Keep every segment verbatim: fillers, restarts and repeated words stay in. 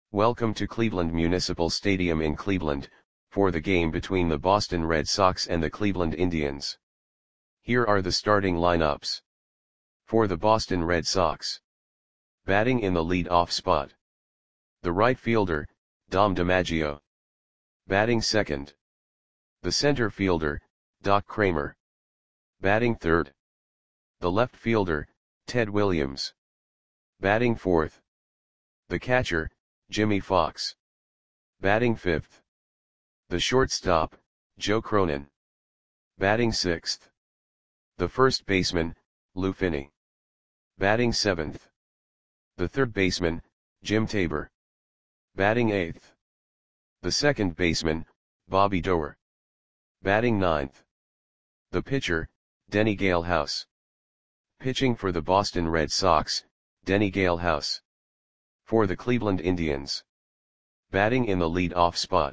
Welcome to Cleveland Municipal Stadium in Cleveland, for the game between the Boston Red Sox and the Cleveland Indians. Here are the starting lineups. For the Boston Red Sox. Batting in the lead-off spot. The right fielder, Dom DiMaggio. Batting second. The center fielder, Doc Cramer. Batting third. The left fielder, Ted Williams. Batting fourth. The catcher, Jimmie Foxx. Batting fifth. The shortstop, Joe Cronin. Batting sixth. The first baseman, Lou Finney. Batting seventh. The third baseman, Jim Tabor. Batting eighth. The second baseman, Bobby Doerr. Batting ninth. The pitcher, Denny Galehouse. Pitching for the Boston Red Sox, Denny Galehouse. For the Cleveland Indians. Batting in the lead-off spot.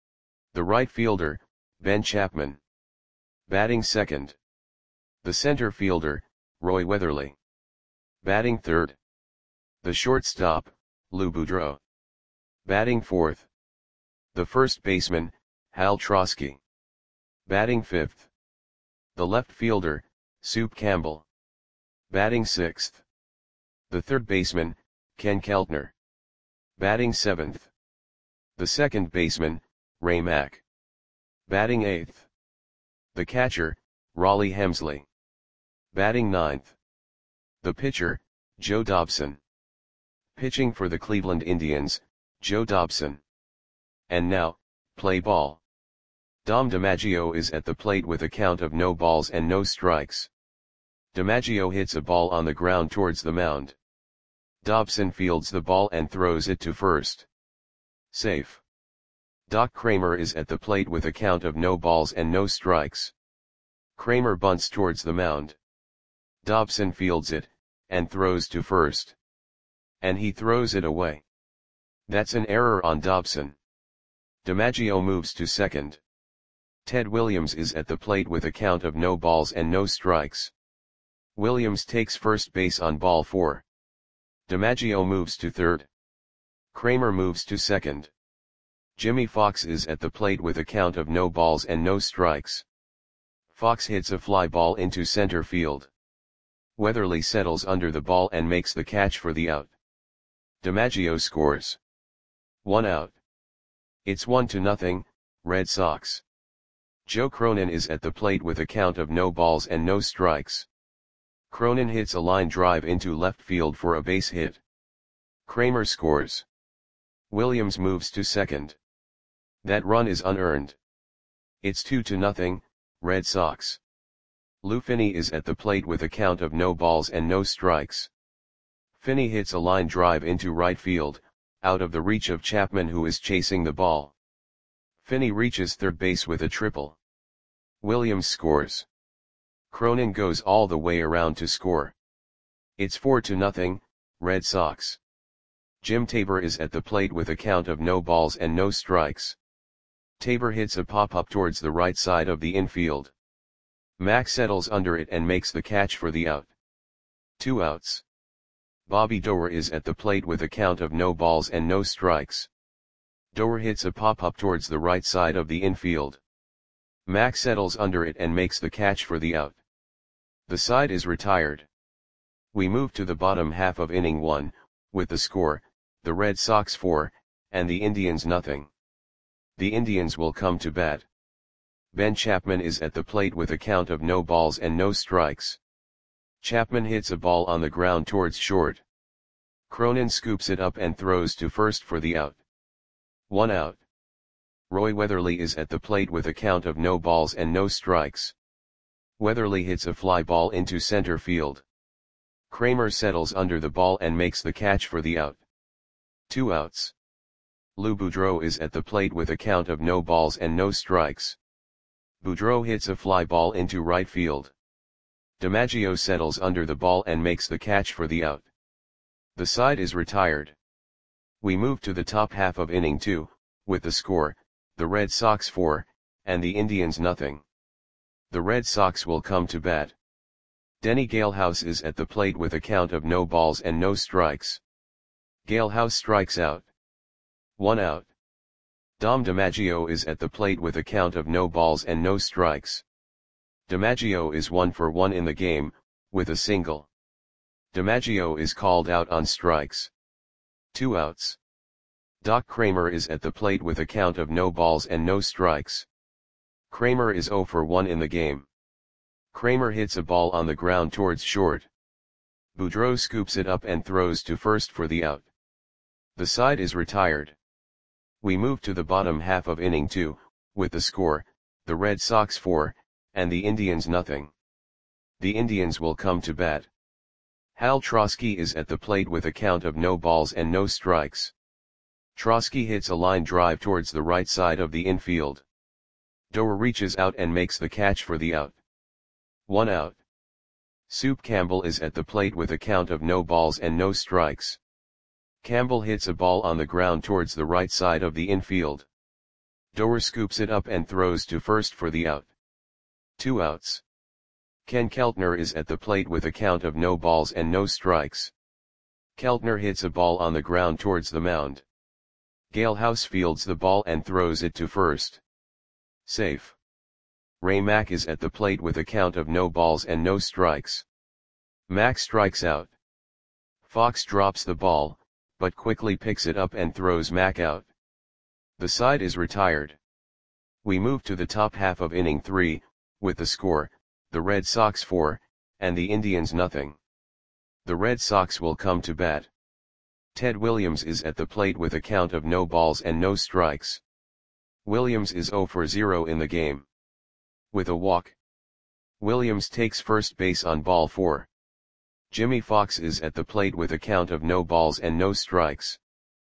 The right fielder, Ben Chapman. Batting second. The center fielder, Roy Weatherly. Batting third. The shortstop, Lou Boudreau. Batting fourth. The first baseman, Hal Trosky. Batting fifth. The left fielder, Soup Campbell. Batting sixth. The third baseman, Ken Keltner. Batting seventh. The second baseman, Ray Mack. Batting eighth. The catcher, Rollie Hemsley. Batting ninth. The pitcher, Joe Dobson. Pitching for the Cleveland Indians, Joe Dobson. And now, play ball. Dom DiMaggio is at the plate with a count of no balls and no strikes. DiMaggio hits a ball on the ground towards the mound. Dobson fields the ball and throws it to first. Safe. Doc Cramer is at the plate with a count of no balls and no strikes. Cramer bunts towards the mound. Dobson fields it, and throws to first. And he throws it away. That's an error on Dobson. DiMaggio moves to second. Ted Williams is at the plate with a count of no balls and no strikes. Williams takes first base on ball four. DiMaggio moves to third. Cramer moves to second. Jimmie Foxx is at the plate with a count of no balls and no strikes. Foxx hits a fly ball into center field. Weatherly settles under the ball and makes the catch for the out. DiMaggio scores. One out. It's one to nothing, Red Sox. Joe Cronin is at the plate with a count of no balls and no strikes. Cronin hits a line drive into left field for a base hit. Cramer scores. Williams moves to second. That run is unearned. It's two to nothing, Red Sox. Lou Finney is at the plate with a count of no balls and no strikes. Finney hits a line drive into right field, out of the reach of Chapman, who is chasing the ball. Finney reaches third base with a triple. Williams scores. Cronin goes all the way around to score. It's four to nothing, Red Sox. Jim Tabor is at the plate with a count of no balls and no strikes. Tabor hits a pop-up towards the right side of the infield. Mack settles under it and makes the catch for the out. Two outs. Bobby Doerr is at the plate with a count of no balls and no strikes. Doerr hits a pop-up towards the right side of the infield. Mack settles under it and makes the catch for the out. The side is retired. We move to the bottom half of inning one, with the score, the Red Sox four, and the Indians nothing. The Indians will come to bat. Ben Chapman is at the plate with a count of no balls and no strikes. Chapman hits a ball on the ground towards short. Cronin scoops it up and throws to first for the out. One out. Roy Weatherly is at the plate with a count of no balls and no strikes. Weatherly hits a fly ball into center field. Cramer settles under the ball and makes the catch for the out. Two outs. Lou Boudreau is at the plate with a count of no balls and no strikes. Boudreau hits a fly ball into right field. DiMaggio settles under the ball and makes the catch for the out. The side is retired. We move to the top half of inning two, with the score, the Red Sox four, and the Indians nothing. The Red Sox will come to bat. Denny Galehouse is at the plate with a count of no balls and no strikes. Galehouse strikes out. one out. Dom DiMaggio is at the plate with a count of no balls and no strikes. DiMaggio is one for one in the game, with a single. DiMaggio is called out on strikes. Two outs. Doc Kramer is at the plate with a count of no balls and no strikes. Kramer is zero for one in the game. Kramer hits a ball on the ground towards short. Boudreau scoops it up and throws to first for the out. The side is retired. We move to the bottom half of inning two, with the score, the Red Sox four, and the Indians nothing. The Indians will come to bat. Hal Trosky is at the plate with a count of no balls and no strikes. Trosky hits a line drive towards the right side of the infield. Doer reaches out and makes the catch for the out. One out. Soup Campbell is at the plate with a count of no balls and no strikes. Campbell hits a ball on the ground towards the right side of the infield. Doer scoops it up and throws to first for the out. Two outs. Ken Keltner is at the plate with a count of no balls and no strikes. Keltner hits a ball on the ground towards the mound. Gale House fields the ball and throws it to first. Safe. Ray Mack is at the plate with a count of no balls and no strikes. Mack strikes out. Fox drops the ball, but quickly picks it up and throws Mack out. The side is retired. We move to the top half of inning three, with the score, the Red Sox four, and the Indians nothing. The Red Sox will come to bat. Ted Williams is at the plate with a count of no balls and no strikes. Williams is zero for zero in the game. With a walk. Williams takes first base on ball four. Jimmy Fox is at the plate with a count of no balls and no strikes.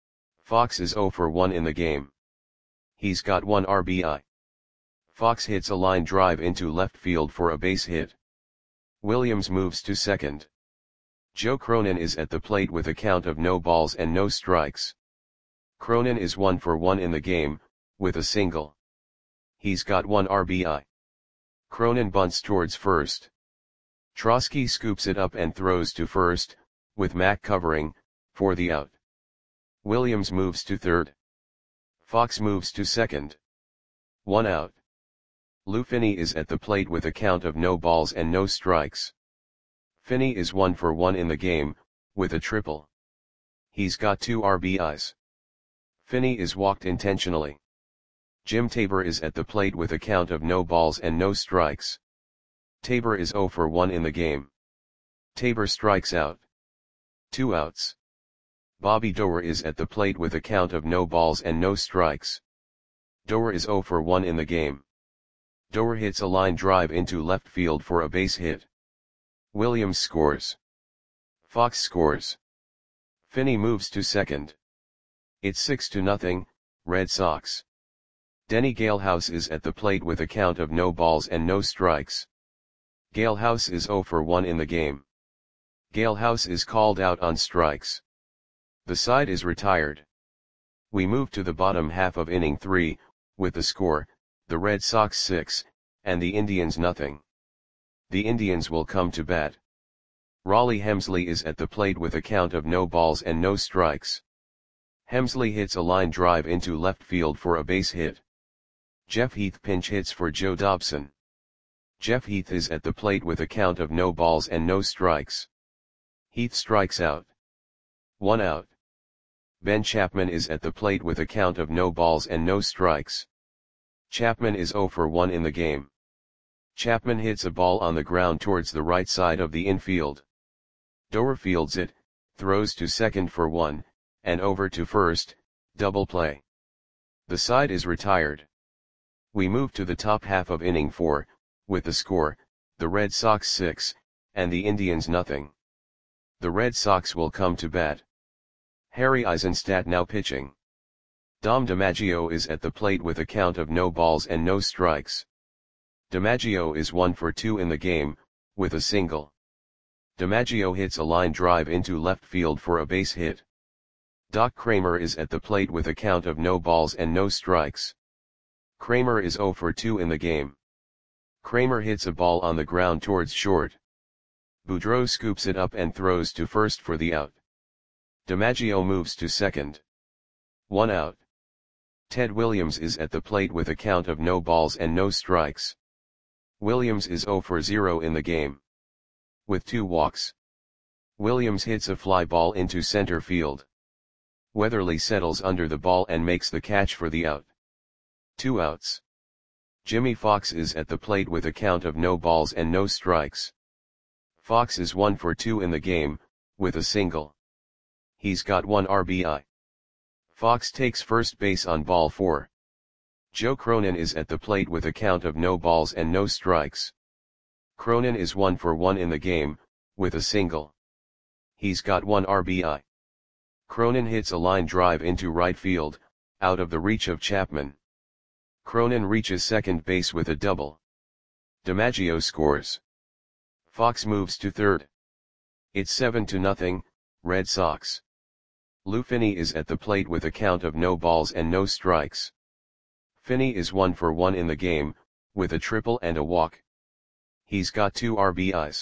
Fox is zero for one in the game. He's got one R B I. Fox hits a line drive into left field for a base hit. Williams moves to second. Joe Cronin is at the plate with a count of no balls and no strikes. Cronin is one for one in the game, with a single. He's got one R B I. Cronin bunts towards first. Trosky scoops it up and throws to first, with Mack covering, for the out. Williams moves to third. Fox moves to second. One out. Lou Finney is at the plate with a count of no balls and no strikes. Finney is one for one in the game, with a triple. He's got two R B Is. Finney is walked intentionally. Jim Tabor is at the plate with a count of no balls and no strikes. Tabor is zero for one in the game. Tabor strikes out. Two outs. Bobby Doer is at the plate with a count of no balls and no strikes. Doer is zero for one in the game. Doer hits a line drive into left field for a base hit. Williams scores. Fox scores. Finney moves to second. It's six to nothing, Red Sox. Denny Galehouse is at the plate with a count of no balls and no strikes. Galehouse is zero for one in the game. Galehouse is called out on strikes. The side is retired. We move to the bottom half of inning three, with the score, the Red Sox six, and the Indians nothing. The Indians will come to bat. Raleigh Hemsley is at the plate with a count of no balls and no strikes. Hemsley hits a line drive into left field for a base hit. Jeff Heath pinch hits for Joe Dobson. Jeff Heath is at the plate with a count of no balls and no strikes. Heath strikes out. One out. Ben Chapman is at the plate with a count of no balls and no strikes. Chapman is zero for one in the game. Chapman hits a ball on the ground towards the right side of the infield. Doer fields it, throws to second for one, and over to first, double play. The side is retired. We move to the top half of inning four, with the score, the Red Sox six, and the Indians nothing. The Red Sox will come to bat. Harry Eisenstadt now pitching. Dom DiMaggio is at the plate with a count of no balls and no strikes. DiMaggio is one for two in the game, with a single. DiMaggio hits a line drive into left field for a base hit. Doc Kramer is at the plate with a count of no balls and no strikes. Kramer is zero for two in the game. Kramer hits a ball on the ground towards short. Boudreau scoops it up and throws to first for the out. DiMaggio moves to second. One out. Ted Williams is at the plate with a count of no balls and no strikes. Williams is zero for zero in the game. With two walks. Williams hits a fly ball into center field. Weatherly settles under the ball and makes the catch for the out. Two outs. Jimmy Fox is at the plate with a count of no balls and no strikes. Fox is one for two in the game, with a single. He's got one R B I. Fox takes first base on ball four. Joe Cronin is at the plate with a count of no balls and no strikes. Cronin is one for one in the game, with a single. He's got one R B I. Cronin hits a line drive into right field, out of the reach of Chapman. Cronin reaches second base with a double. DiMaggio scores. Fox moves to third. It's seven to nothing, Red Sox. Lou Finney is at the plate with a count of no balls and no strikes. Finney is one for one in the game, with a triple and a walk. He's got two R B Is.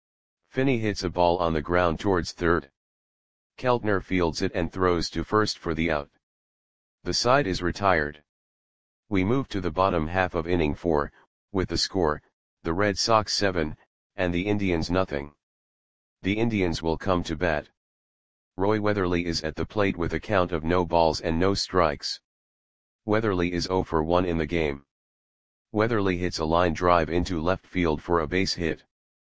Finney hits a ball on the ground towards third. Keltner fields it and throws to first for the out. The side is retired. We move to the bottom half of inning four, with the score, the Red Sox seven, and the Indians nothing. The Indians will come to bat. Roy Weatherly is at the plate with a count of no balls and no strikes. Weatherly is zero for one in the game. Weatherly hits a line drive into left field for a base hit.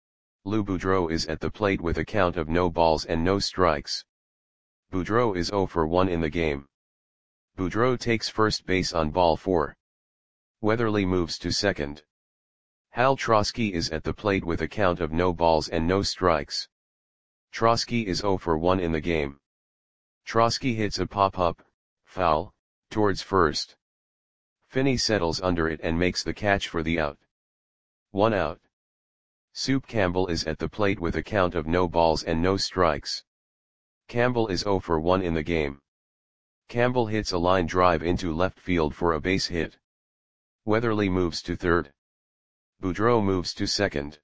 Lou Boudreau is at the plate with a count of no balls and no strikes. Boudreau is zero for one in the game. Boudreau takes first base on ball four. Weatherly moves to second. Hal Trosky is at the plate with a count of no balls and no strikes. Trosky is zero for one in the game. Trosky hits a pop-up, foul, towards first. Finney settles under it and makes the catch for the out. One out. Soup Campbell is at the plate with a count of no balls and no strikes. Campbell is zero for one in the game. Campbell hits a line drive into left field for a base hit. Weatherly moves to third. Boudreau moves to second.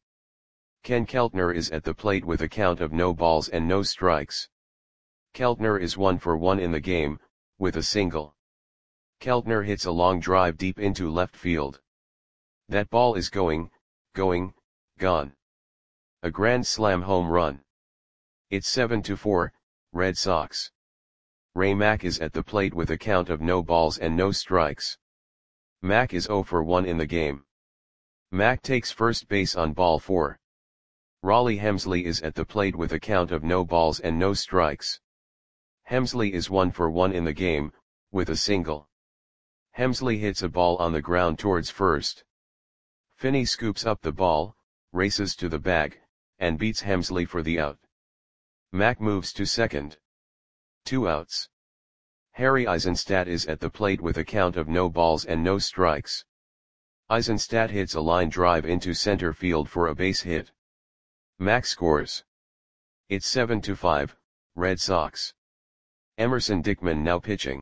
Ken Keltner is at the plate with a count of no balls and no strikes. Keltner is one for one in the game, with a single. Keltner hits a long drive deep into left field. That ball is going, going, gone. A grand slam home run. It's seven to four, Red Sox. Ray Mack is at the plate with a count of no balls and no strikes. Mack is zero for one in the game. Mack takes first base on ball four. Raleigh Hemsley is at the plate with a count of no balls and no strikes. Hemsley is one for one in the game, with a single. Hemsley hits a ball on the ground towards first. Finney scoops up the ball, races to the bag, and beats Hemsley for the out. Mack moves to second. Two outs. Harry Eisenstadt is at the plate with a count of no balls and no strikes. Eisenstadt hits a line drive into center field for a base hit. Mack scores. It's seven to five, Red Sox. Emerson Dickman now pitching.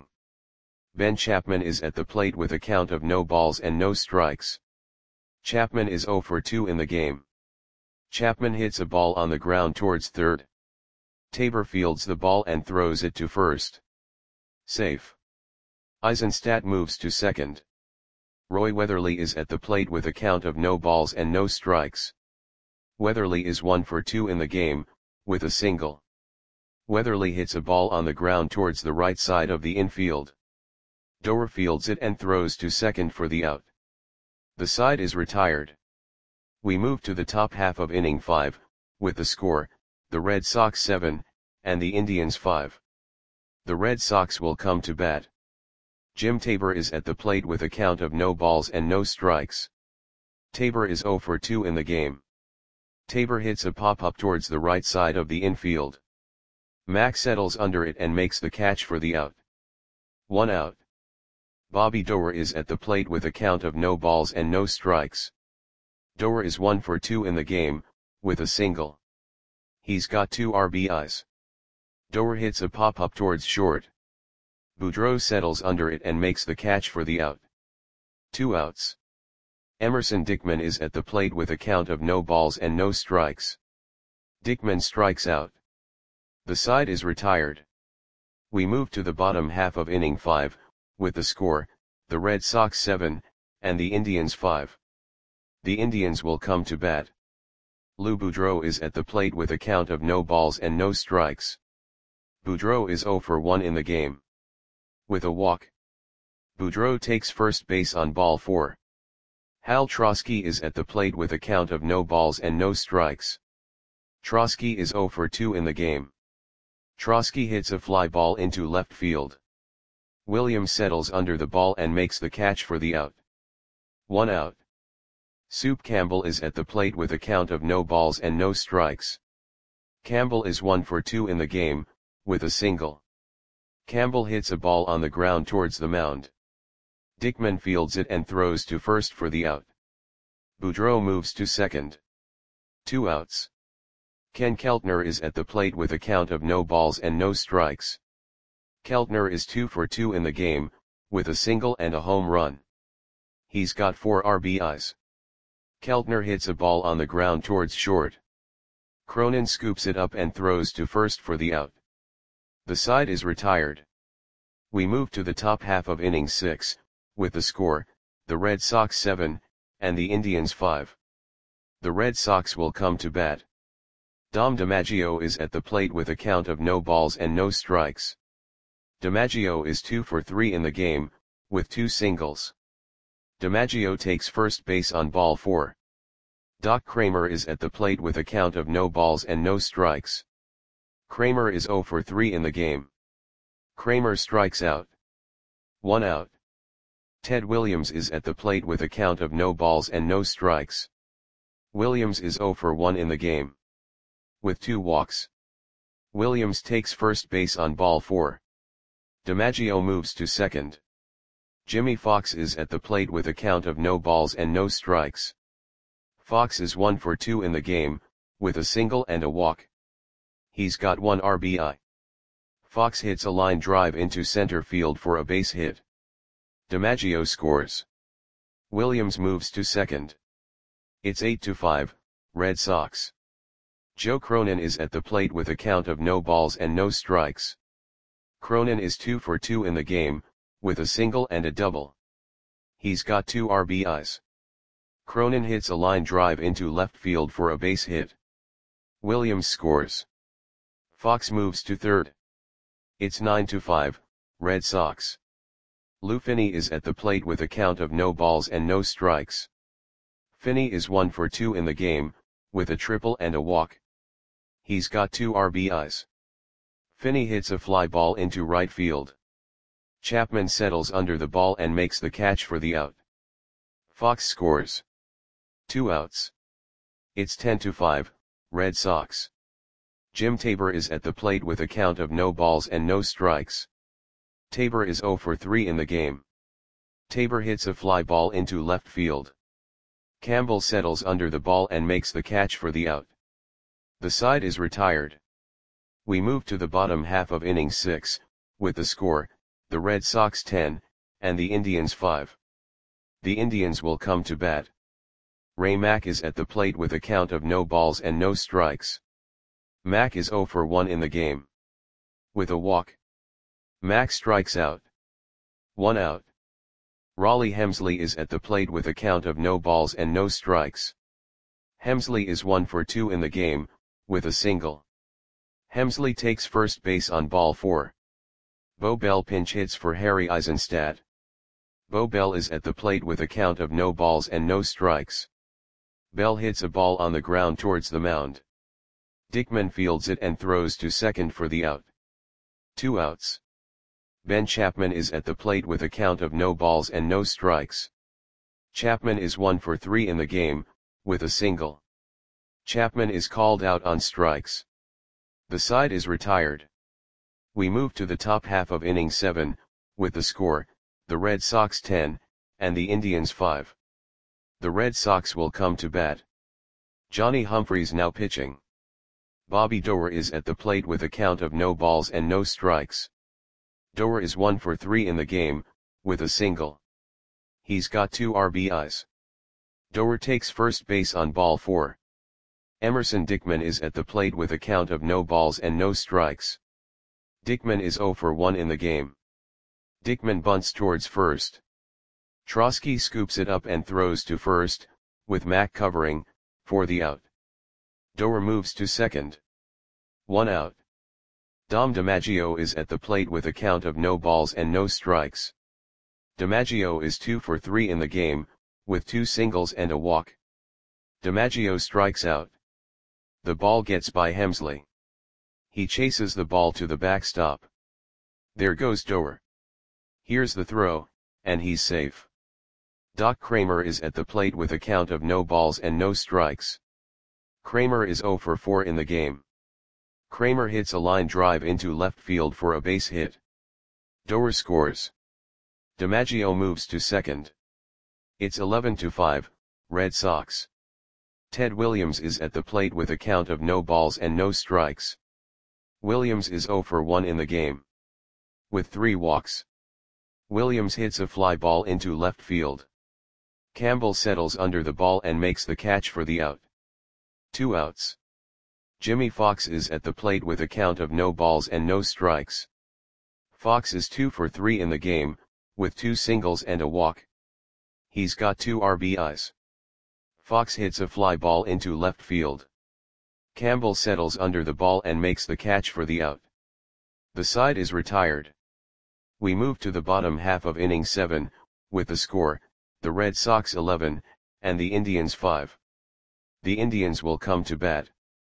Ben Chapman is at the plate with a count of no balls and no strikes. Chapman is zero for two in the game. Chapman hits a ball on the ground towards third. Tabor fields the ball and throws it to first. Safe. Eisenstadt moves to second. Roy Weatherly is at the plate with a count of no balls and no strikes. Weatherly is one for two in the game, with a single. Weatherly hits a ball on the ground towards the right side of the infield. Doer fields it and throws to second for the out. The side is retired. We move to the top half of inning five, with the score, the Red Sox seven, and the Indians five. The Red Sox will come to bat. Jim Tabor is at the plate with a count of no balls and no strikes. Tabor is zero for two in the game. Tabor hits a pop-up towards the right side of the infield. Mack settles under it and makes the catch for the out. One out. Bobby Doer is at the plate with a count of no balls and no strikes. Doer is one for two in the game, with a single. He's got two R B Is. Doer hits a pop-up towards short. Boudreau settles under it and makes the catch for the out. Two outs. Emerson Dickman is at the plate with a count of no balls and no strikes. Dickman strikes out. The side is retired. We move to the bottom half of inning five, with the score, the Red Sox seven, and the Indians five. The Indians will come to bat. Lou Boudreau is at the plate with a count of no balls and no strikes. Boudreau is zero for one in the game. With a walk. Boudreau takes first base on ball four. Hal Trosky is at the plate with a count of no balls and no strikes. Trosky is zero for two in the game. Trosky hits a fly ball into left field. Williams settles under the ball and makes the catch for the out. One out. Soup Campbell is at the plate with a count of no balls and no strikes. Campbell is one for two in the game, with a single. Campbell hits a ball on the ground towards the mound. Dickman fields it and throws to first for the out. Boudreau moves to second. Two outs. Ken Keltner is at the plate with a count of no balls and no strikes. Keltner is two for two in the game, with a single and a home run. He's got four R B Is. Keltner hits a ball on the ground towards short. Cronin scoops it up and throws to first for the out. The side is retired. We move to the top half of inning six, with the score, the Red Sox seven, and the Indians five. The Red Sox will come to bat. Dom DiMaggio is at the plate with a count of no balls and no strikes. DiMaggio is two for three in the game, with two singles. DiMaggio takes first base on ball four. Doc Kramer is at the plate with a count of no balls and no strikes. Kramer is zero for three in the game. Kramer strikes out. One out. Ted Williams is at the plate with a count of no balls and no strikes. Williams is zero for one in the game. With two walks. Williams takes first base on ball four. DiMaggio moves to second. Jimmy Fox is at the plate with a count of no balls and no strikes. Fox is one for two in the game, with a single and a walk. He's got one R B I. Fox hits a line drive into center field for a base hit. DiMaggio scores. Williams moves to second. It's eight to five, Red Sox. Joe Cronin is at the plate with a count of no balls and no strikes. Cronin is two for two in the game, with a single and a double. He's got two R B Is. Cronin hits a line drive into left field for a base hit. Williams scores. Fox moves to third. It's nine to five, Red Sox. Lou Finney is at the plate with a count of no balls and no strikes. Finney is one for two in the game, with a triple and a walk. He's got two R B Is. Finney hits a fly ball into right field. Chapman settles under the ball and makes the catch for the out. Fox scores. Two outs. It's ten to five, Red Sox. Jim Tabor is at the plate with a count of no balls and no strikes. Tabor is zero for three in the game. Tabor hits a fly ball into left field. Campbell settles under the ball and makes the catch for the out. The side is retired. We move to the bottom half of inning six, with the score, the Red Sox ten, and the Indians five. The Indians will come to bat. Ray Mack is at the plate with a count of no balls and no strikes. Mack is zero for one in the game. With a walk. Mack strikes out. One out. Raleigh Hemsley is at the plate with a count of no balls and no strikes. Hemsley is one for two in the game, with a single. Hemsley takes first base on ball four. Bo Bell pinch hits for Harry Eisenstadt. Bo Bell is at the plate with a count of no balls and no strikes. Bell hits a ball on the ground towards the mound. Dickman fields it and throws to second for the out. Two outs. Ben Chapman is at the plate with a count of no balls and no strikes. Chapman is one for three in the game, with a single. Chapman is called out on strikes. The side is retired. We move to the top half of inning seven, with the score, the Red Sox ten, and the Indians five. The Red Sox will come to bat. Johnny Humphreys now pitching. Bobby Doerr is at the plate with a count of no balls and no strikes. Doerr is one for three in the game, with a single. He's got two R B Is. Doerr takes first base on ball four. Emerson Dickman is at the plate with a count of no balls and no strikes. Dickman is zero for one in the game. Dickman bunts towards first. Trotsky scoops it up and throws to first, with Mack covering, for the out. Doer moves to second. One out. Dom DiMaggio is at the plate with a count of no balls and no strikes. DiMaggio is two for three in the game, with two singles and a walk. DiMaggio strikes out. The ball gets by Hemsley. He chases the ball to the backstop. There goes Doer. Here's the throw, and he's safe. Doc Kramer is at the plate with a count of no balls and no strikes. Kramer is zero for four in the game. Kramer hits a line drive into left field for a base hit. Doer scores. DiMaggio moves to second. It's eleven to five, Red Sox. Ted Williams is at the plate with a count of no balls and no strikes. Williams is zero for one in the game. With three walks. Williams hits a fly ball into left field. Campbell settles under the ball and makes the catch for the out. Two outs. Jimmy Fox is at the plate with a count of no balls and no strikes. Fox is two for three in the game, with two singles and a walk. He's got two R B Is. Fox hits a fly ball into left field. Campbell settles under the ball and makes the catch for the out. The side is retired. We move to the bottom half of inning seven, with the score, the Red Sox eleven, and the Indians five. The Indians will come to bat.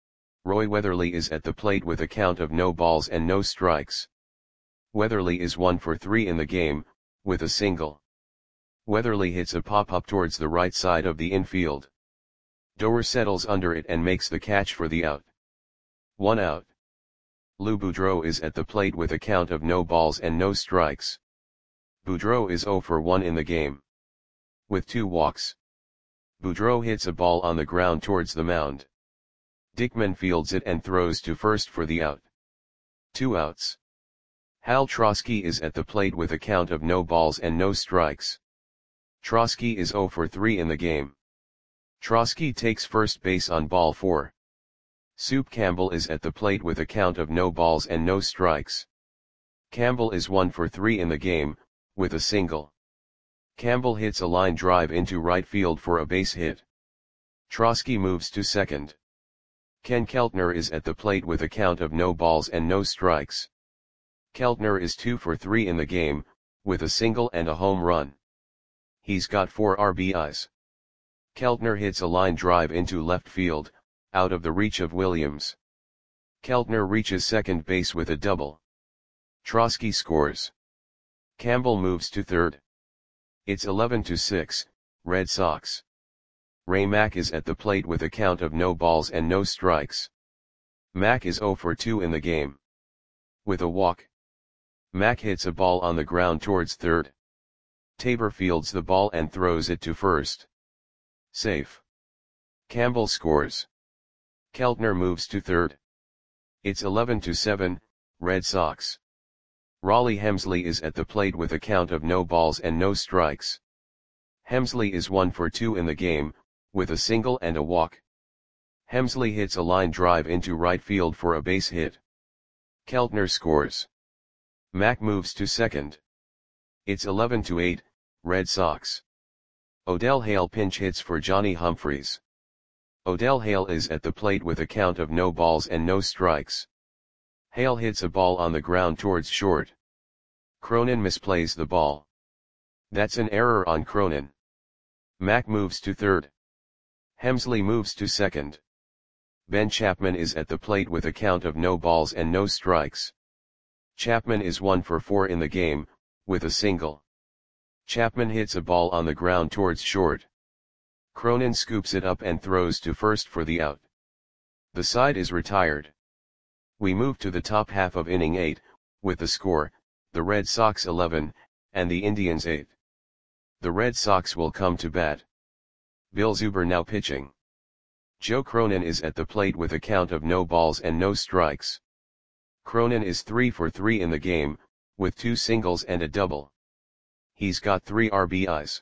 Roy Weatherly is at the plate with a count of no balls and no strikes. Weatherly is one for three in the game, with a single. Weatherly hits a pop-up towards the right side of the infield. Doer settles under it and makes the catch for the out. One out. Lou Boudreau is at the plate with a count of no balls and no strikes. Boudreau is zero for one in the game. With two walks. Boudreau hits a ball on the ground towards the mound. Dickman fields it and throws to first for the out. Two outs. Hal Trotsky is at the plate with a count of no balls and no strikes. Trotsky is zero for three in the game. Trotsky takes first base on ball four. Soup Campbell is at the plate with a count of no balls and no strikes. Campbell is one for three in the game, with a single. Campbell hits a line drive into right field for a base hit. Trotsky moves to second. Ken Keltner is at the plate with a count of no balls and no strikes. Keltner is two for three in the game, with a single and a home run. He's got four R B Is. Keltner hits a line drive into left field, out of the reach of Williams. Keltner reaches second base with a double. Trotsky scores. Campbell moves to third. It's eleven to six, Red Sox. Ray Mack is at the plate with a count of no balls and no strikes. Mack is zero for two in the game. With a walk. Mack hits a ball on the ground towards third. Tabor fields the ball and throws it to first. Safe. Campbell scores. Keltner moves to third. It's eleven to seven, Red Sox. Raleigh Hemsley is at the plate with a count of no balls and no strikes. Hemsley is one for two in the game, with a single and a walk. Hemsley hits a line drive into right field for a base hit. Keltner scores. Mack moves to second. It's eleven to eight, Red Sox. Odell Hale pinch hits for Johnny Humphreys. Odell Hale is at the plate with a count of no balls and no strikes. Hale hits a ball on the ground towards short. Cronin misplays the ball. That's an error on Cronin. Mack moves to third. Hemsley moves to second. Ben Chapman is at the plate with a count of no balls and no strikes. Chapman is one for four in the game, with a single. Chapman hits a ball on the ground towards short. Cronin scoops it up and throws to first for the out. The side is retired. We move to the top half of inning eight, with the score, the Red Sox eleven, and the Indians eight. The Red Sox will come to bat. Bill Zuber now pitching. Joe Cronin is at the plate with a count of no balls and no strikes. Cronin is three for three in the game, with two singles and a double. He's got three R B Is.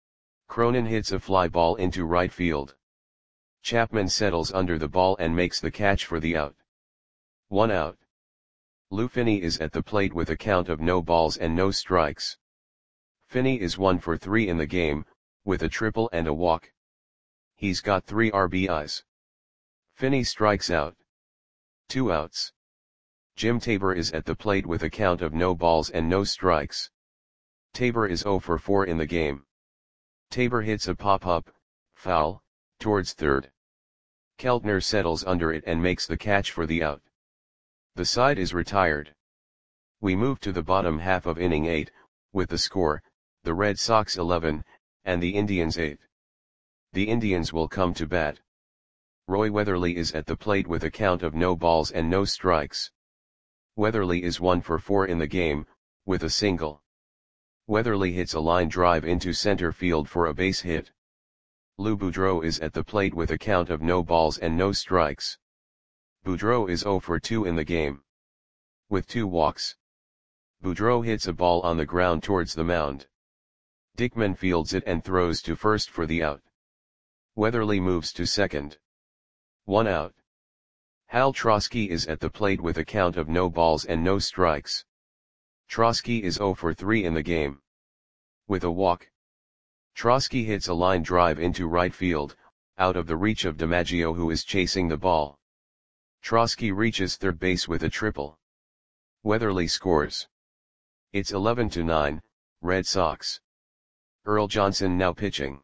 Cronin hits a fly ball into right field. Chapman settles under the ball and makes the catch for the out. One out. Lou Finney is at the plate with a count of no balls and no strikes. Finney is one for three in the game, with a triple and a walk. He's got three R B Is. Finney strikes out. Two outs. Jim Tabor is at the plate with a count of no balls and no strikes. Tabor is zero for four in the game. Tabor hits a pop-up, foul, towards third. Keltner settles under it and makes the catch for the out. The side is retired. We move to the bottom half of inning eight, with the score, the Red Sox eleven, and the Indians eight. The Indians will come to bat. Roy Weatherly is at the plate with a count of no balls and no strikes. Weatherly is one for four in the game, with a single. Weatherly hits a line drive into center field for a base hit. Lou Boudreau is at the plate with a count of no balls and no strikes. Boudreau is zero for two in the game, with two walks. Boudreau hits a ball on the ground towards the mound. Dickman fields it and throws to first for the out. Weatherly moves to second. One out. Hal Trosky is at the plate with a count of no balls and no strikes. Trosky is zero for three in the game, with a walk. Trosky hits a line drive into right field, out of the reach of DiMaggio, who is chasing the ball. Trosky reaches third base with a triple. Weatherly scores. It's eleven to nine, Red Sox. Earl Johnson now pitching.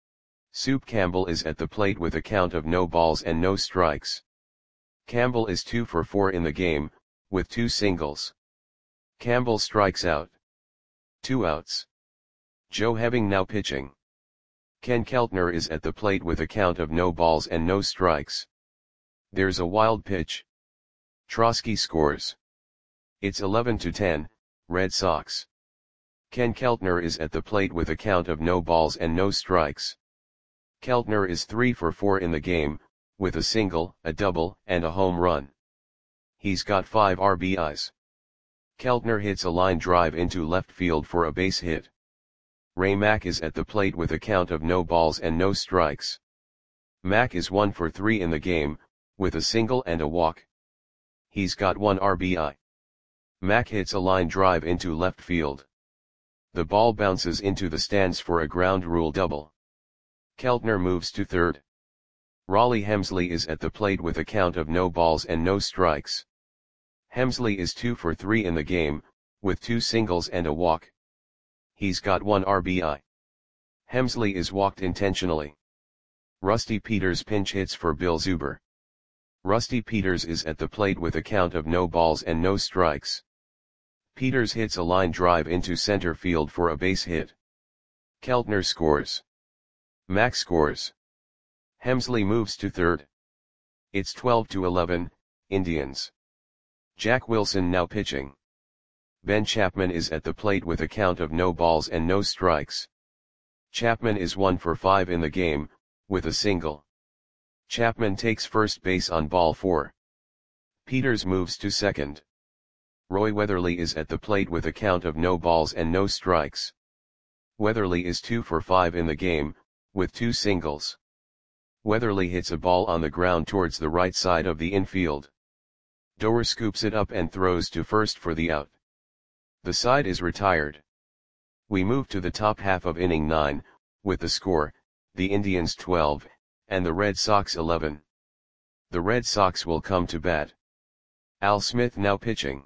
Soup Campbell is at the plate with a count of no balls and no strikes. Campbell is two for four in the game, with two singles. Campbell strikes out. Two outs. Joe Hebbing now pitching. Ken Keltner is at the plate with a count of no balls and no strikes. There's a wild pitch. Trosky scores. It's eleven to ten, Red Sox. Ken Keltner is at the plate with a count of no balls and no strikes. Keltner is three for four in the game, with a single, a double, and a home run. He's got five R B Is. Keltner hits a line drive into left field for a base hit. Ray Mack is at the plate with a count of no balls and no strikes. Mack is one for three in the game, with a single and a walk. He's got one R B I. Mack hits a line drive into left field. The ball bounces into the stands for a ground rule double. Keltner moves to third. Raleigh Hemsley is at the plate with a count of no balls and no strikes. Hemsley is two for three in the game, with two singles and a walk. He's got one R B I. Hemsley is walked intentionally. Rusty Peters pinch hits for Bill Zuber. Rusty Peters is at the plate with a count of no balls and no strikes. Peters hits a line drive into center field for a base hit. Keltner scores. Mack scores. Hemsley moves to third. It's twelve to eleven, Indians. Jack Wilson now pitching. Ben Chapman is at the plate with a count of no balls and no strikes. Chapman is one for five in the game, with a single. Chapman takes first base on ball four. Peters moves to second. Roy Weatherly is at the plate with a count of no balls and no strikes. Weatherly is two for five in the game, with two singles. Weatherly hits a ball on the ground towards the right side of the infield. Doer scoops it up and throws to first for the out. The side is retired. We move to the top half of inning nine, with the score, the Indians twelve, and the Red Sox eleven. The Red Sox will come to bat. Al Smith now pitching.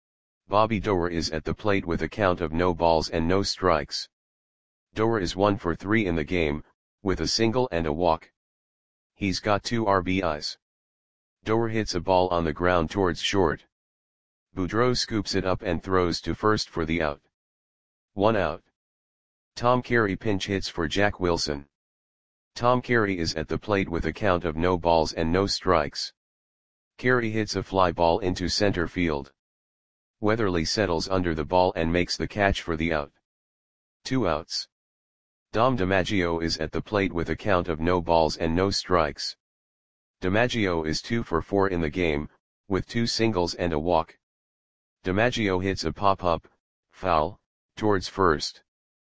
Bobby Doer is at the plate with a count of no balls and no strikes. Doer is one for three in the game, with a single and a walk. He's got two R B Is. Doer hits a ball on the ground towards short. Boudreau scoops it up and throws to first for the out. One out. Tom Carey pinch hits for Jack Wilson. Tom Carey is at the plate with a count of no balls and no strikes. Carey hits a fly ball into center field. Weatherly settles under the ball and makes the catch for the out. Two outs. Dom DiMaggio is at the plate with a count of no balls and no strikes. DiMaggio is two for four in the game, with two singles and a walk. DiMaggio hits a pop-up, foul, towards first.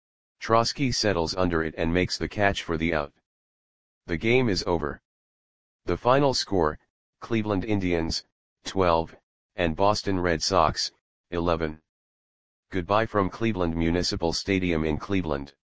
Trosky settles under it and makes the catch for the out. The game is over. The final score, Cleveland Indians, twelve, and Boston Red Sox, eleven. Goodbye from Cleveland Municipal Stadium in Cleveland.